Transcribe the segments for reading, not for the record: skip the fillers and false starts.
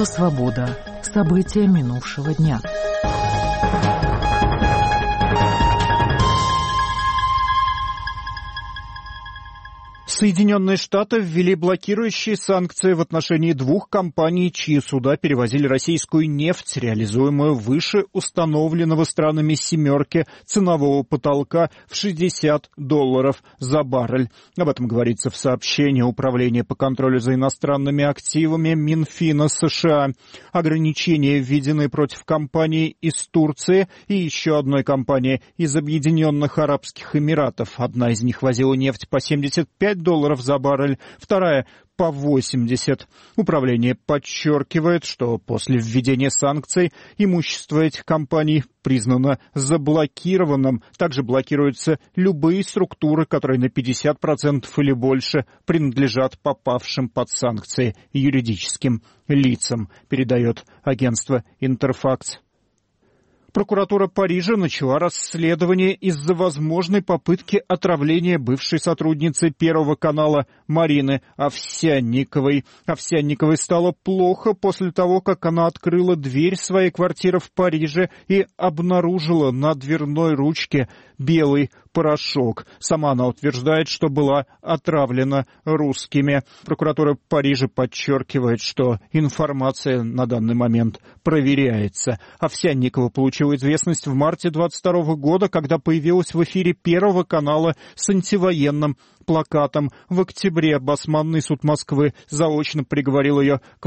Радио «Свобода». События минувшего дня. Соединенные Штаты ввели блокирующие санкции в отношении двух компаний, чьи суда перевозили российскую нефть, реализуемую выше установленного странами «семерки» ценового потолка в $60 за баррель. Об этом говорится в сообщении Управления по контролю за иностранными активами Минфина США. Ограничения введены против компании из Турции и еще одной компании из Объединенных Арабских Эмиратов. Одна из них возила нефть по $75 за баррель, вторая по 80. Управление подчеркивает, что после введения санкций имущество этих компаний признано заблокированным. Также блокируются любые структуры, которые на 50% или больше принадлежат попавшим под санкции юридическим лицам, передает агентство «Интерфакс». Прокуратура Парижа начала расследование из-за возможной попытки отравления бывшей сотрудницы Первого канала Марины Овсянниковой. Овсянниковой стало плохо после того, как она открыла дверь своей квартиры в Париже и обнаружила на дверной ручке белый порошок. Сама она утверждает, что была отравлена русскими. Прокуратура Парижа подчеркивает, что информация на данный момент проверяется. Овсянникова получила известность в марте 2022 года, когда появилась в эфире Первого канала с антивоенным плакатом. В октябре Басманный суд Москвы заочно приговорил ее к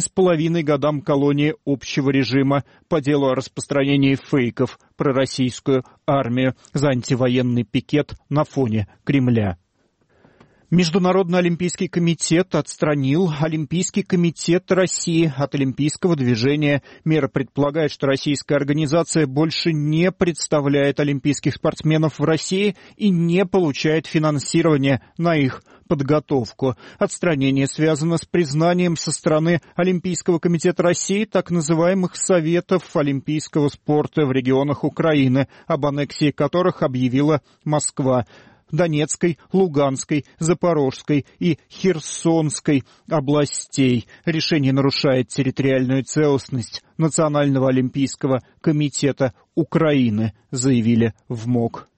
8,5 годам колонии общего режима по делу о распространении фейков про российскую армию за антивоенный пикет на фоне Кремля. Международный олимпийский комитет отстранил Олимпийский комитет России от олимпийского движения. Мера предполагает, что российская организация больше не представляет олимпийских спортсменов в России и не получает финансирование на их подготовку. Отстранение связано с признанием со стороны Олимпийского комитета России так называемых Советов олимпийского спорта в регионах Украины, об аннексии которых объявила Москва. Донецкой, Луганской, Запорожской и Херсонской областей. Решение нарушает территориальную целостность Национального олимпийского комитета Украины, заявили в МОК.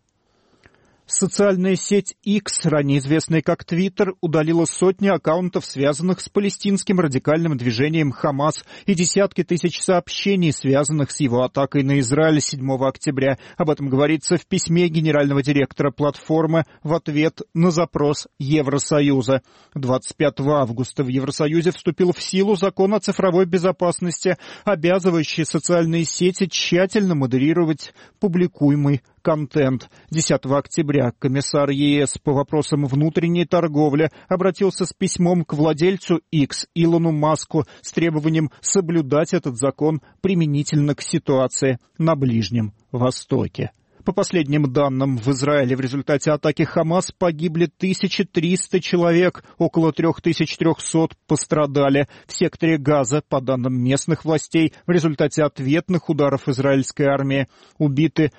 Социальная сеть X, ранее известная как Twitter, удалила сотни аккаунтов, связанных с палестинским радикальным движением «Хамас», и десятки тысяч сообщений, связанных с его атакой на Израиль 7 октября. Об этом говорится в письме генерального директора платформы в ответ на запрос Евросоюза. 25 августа в Евросоюзе вступил в силу закон о цифровой безопасности, обязывающий социальные сети тщательно модерировать публикуемый контент. 10 октября комиссар ЕС по вопросам внутренней торговли обратился с письмом к владельцу X Илону Маску с требованием соблюдать этот закон применительно к ситуации на Ближнем Востоке. По последним данным, в Израиле в результате атаки Хамас погибли 1300 человек, около 3300 пострадали. В секторе Газа, по данным местных властей, в результате ответных ударов израильской армии убиты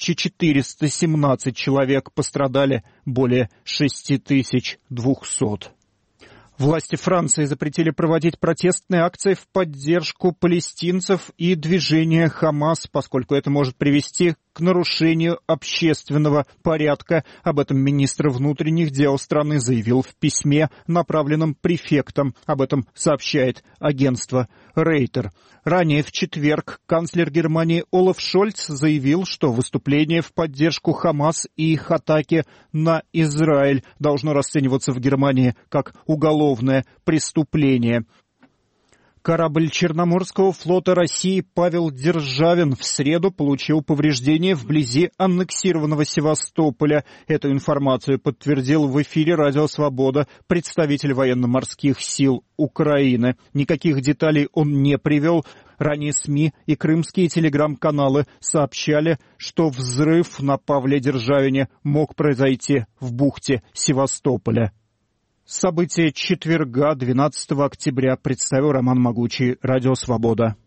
1417 человек, пострадали более 6200. Власти Франции запретили проводить протестные акции в поддержку палестинцев и движения «Хамас», поскольку это может привести к нарушению общественного порядка. Об этом министр внутренних дел страны заявил в письме, направленном префектом. Об этом сообщает агентство Рейтер. Ранее в четверг канцлер Германии Олаф Шольц заявил, что выступление в поддержку «Хамас» и их атаки на Израиль должно расцениваться в Германии как уголовное преступление. Корабль Черноморского флота России «Павел Державин» в среду получил повреждения вблизи аннексированного Севастополя. Эту информацию подтвердил в эфире «Радио Свобода» представитель военно-морских сил Украины. Никаких деталей он не привел. Ранее СМИ и крымские телеграм-каналы сообщали, что взрыв на Павле Державине мог произойти в бухте Севастополя. События четверга, 12 октября, представил Роман Могучий, Радио Свобода.